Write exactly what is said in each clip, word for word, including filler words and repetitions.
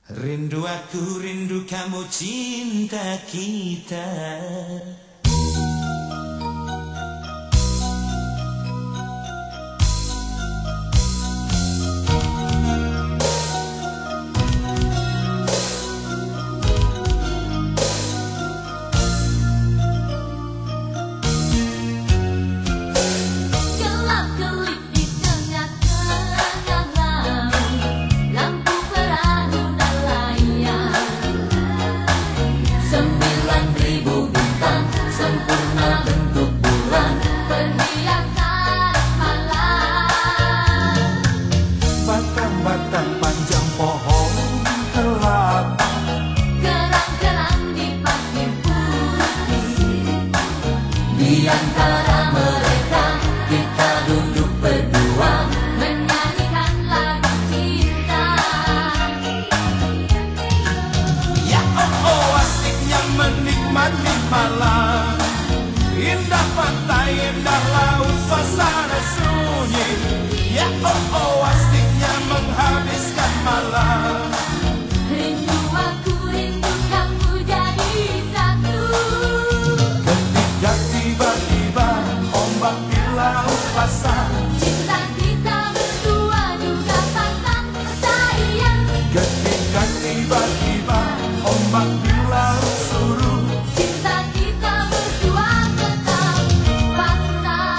Rindu aku, rindu kamu, cinta kita. Batang panjang pohon kelapa, Kerang-kerang di pasir putih. di antara mereka kita duduk berdua Menyanyikan lagu cinta. Ya oh oh, asiknya menikmati malam. Indah pantai, indah laut, suasana sunyi. Ya oh oh, asiknya menghabiskan malam. Rindu aku, rindu kamu jadi satu. Ketika tiba-tiba ombak di laut pasang, Cinta kita berdua juga pasang sayang. ketika tiba-tiba ombak di laut surut, Cinta kita berdua tetap pasang.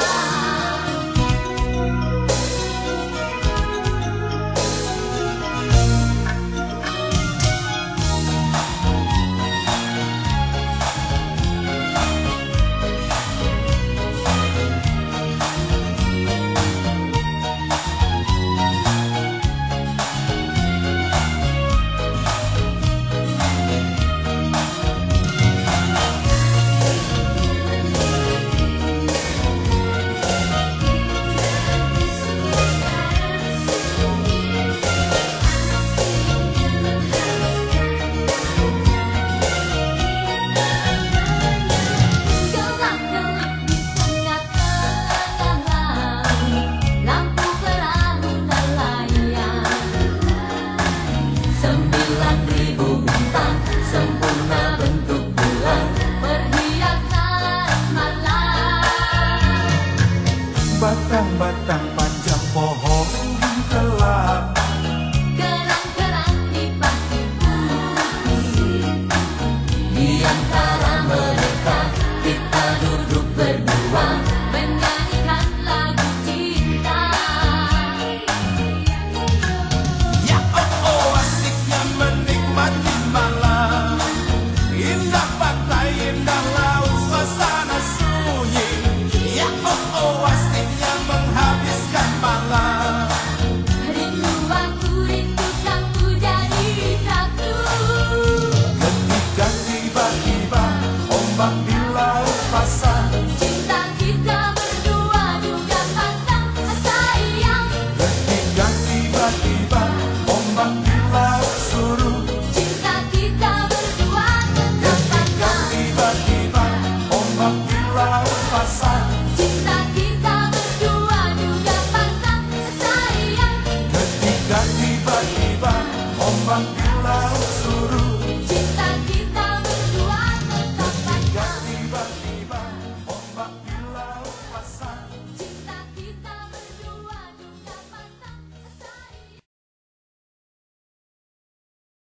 Gelap-gelip di tengah-tengah laut, lampu perahu nelayan. sembilan ribu bintang sempurna bentuk bulan, Perhiasan malam. batang-batang panjang pohon kelapa, Kerang-kerang di pasir putih. di antara mereka kita duduk berdua Menyanyikan lagu cinta. ya oh oh, asiknya menikmati malam. Indah pantai, indah laut, suasana sunyi. Ya oh oh, asiknya menghabiskan malam. Rindu aku, rindu kamu jadi satu. Ketika tiba-tiba ombak di laut pasang, Cinta kita berdua juga pasang sayang. ketika tiba-tiba ombak di laut surut, Cinta kita berdua tetap ketika pasang. tiba-tiba ombak di laut pasang, Cinta kita berdua juga pasang sayang. ketika tiba-tiba ombak di laut surut.